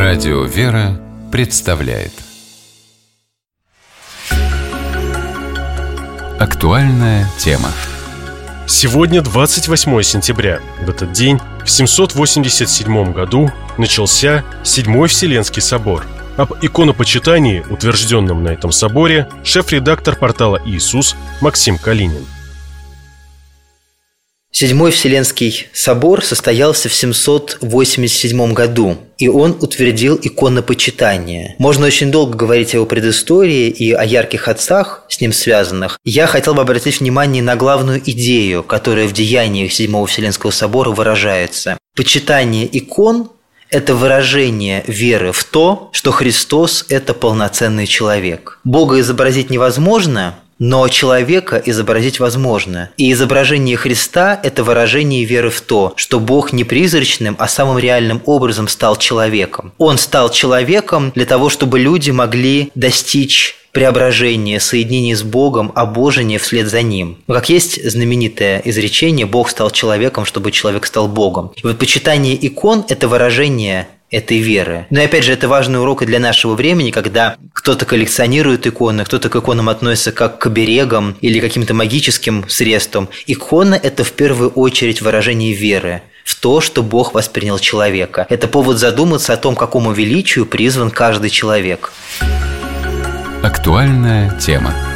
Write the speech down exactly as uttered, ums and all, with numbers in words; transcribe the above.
Радио «Вера» представляет актуальная тема. Сегодня двадцать восьмое сентября. В этот день, в семьсот восемьдесят седьмом году, начался Седьмой Вселенский собор. Об иконопочитании, утвержденном на этом соборе, шеф-редактор портала «Иисус» Максим Калинин. Седьмой Вселенский собор состоялся в семьсот восемьдесят седьмом году, и он утвердил иконопочитание. Можно очень долго говорить о его предыстории и о ярких отцах, с ним связанных. Я хотел бы обратить внимание на главную идею, которая в деяниях Седьмого Вселенского собора выражается. Почитание икон – это выражение веры в то, что Христос – это полноценный человек. Бога изобразить невозможно, но человека изобразить возможно. И изображение Христа – это выражение веры в то, что Бог не призрачным, а самым реальным образом стал человеком. Он стал человеком для того, чтобы люди могли достичь преображения, соединения с Богом, обожения вслед за Ним. Как есть знаменитое изречение «Бог стал человеком, чтобы человек стал Богом». И вот почитание икон – это выражение этой веры. Но опять же, это важный урок и для нашего времени, когда кто-то коллекционирует иконы, кто-то к иконам относится как к оберегам или каким-то магическим средствам. Икона – это в первую очередь выражение веры в то, что Бог воспринял человека. Это повод задуматься о том, какому величию призван каждый человек. Актуальная тема.